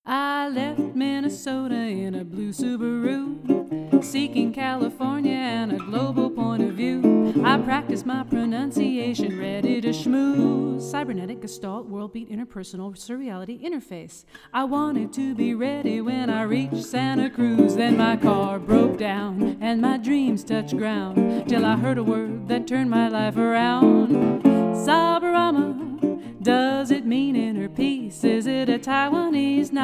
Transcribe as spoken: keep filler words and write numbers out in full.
I left Minnesota in a blue Subaru, seeking California and a global point of view. I practiced my pronunciation, ready to schmooze. Cybernetic, Gestalt, Worldbeat, Interpersonal, Surreality, Interface. I wanted to be ready when I reached Santa Cruz. Then my car broke down and my dreams touched ground, till I heard a word that turned my life around. Sabarama, does it mean inner peace? Is it a Taiwanese